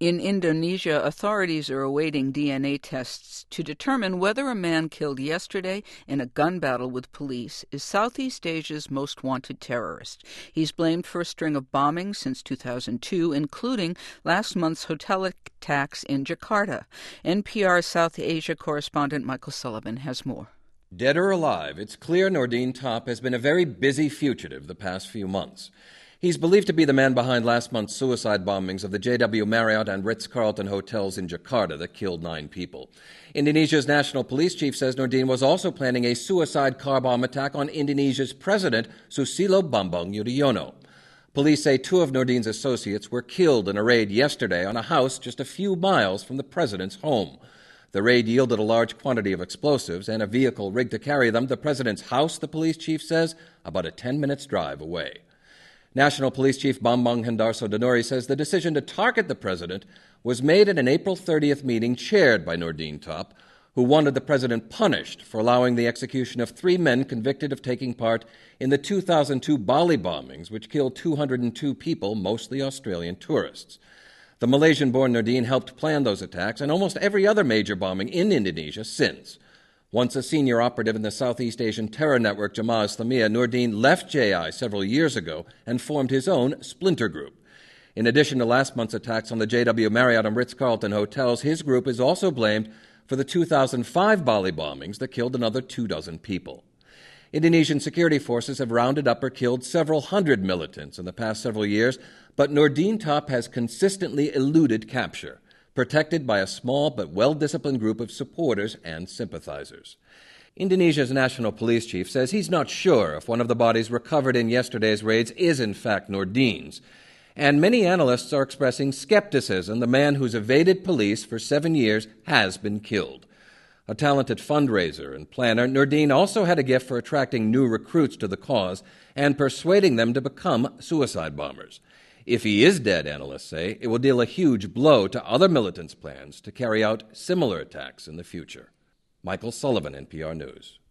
In Indonesia, authorities are awaiting DNA tests to determine whether a man killed yesterday in a gun battle with police is Southeast Asia's most wanted terrorist. He's blamed for a string of bombings since 2002, including last month's hotel attacks in Jakarta. NPR South Asia correspondent Michael Sullivan has more. Dead or alive, it's clear Nordin Top has been a very busy fugitive the past few months. He's believed to be the man behind last month's suicide bombings of the JW Marriott and Ritz-Carlton hotels in Jakarta that killed 9 people. Indonesia's national police chief says Nordin was also planning a suicide car bomb attack on Indonesia's president, Susilo Bambang Yudhoyono. Police say 2 of Nordin's associates were killed in a raid yesterday on a house just a few miles from the president's home. The raid yielded a large quantity of explosives and a vehicle rigged to carry them to the president's house, the police chief says, about a 10-minute drive away. National Police Chief Bambang Hendarso Danuri says the decision to target the president was made at an April 30th meeting chaired by Nordin Top, who wanted the president punished for allowing the execution of 3 men convicted of taking part in the 2002 Bali bombings, which killed 202 people, mostly Australian tourists. The Malaysian-born Nordin helped plan those attacks and almost every other major bombing in Indonesia since. Once a senior operative in the Southeast Asian terror network Jemaah Islamiyah, Nordin left JI several years ago and formed his own splinter group. In addition to last month's attacks on the JW Marriott and Ritz-Carlton hotels, his group is also blamed for the 2005 Bali bombings that killed another 24 people. Indonesian security forces have rounded up or killed several hundred militants in the past several years, but Nordin Top has consistently eluded capture, protected by a small but well-disciplined group of supporters and sympathizers. Indonesia's national police chief says he's not sure if one of the bodies recovered in yesterday's raids is in fact Nordin's. And many analysts are expressing skepticism the man who's evaded police for 7 years has been killed. A talented fundraiser and planner, Nordin also had a gift for attracting new recruits to the cause and persuading them to become suicide bombers. If he is dead, analysts say, it will deal a huge blow to other militants' plans to carry out similar attacks in the future. Michael Sullivan, NPR News.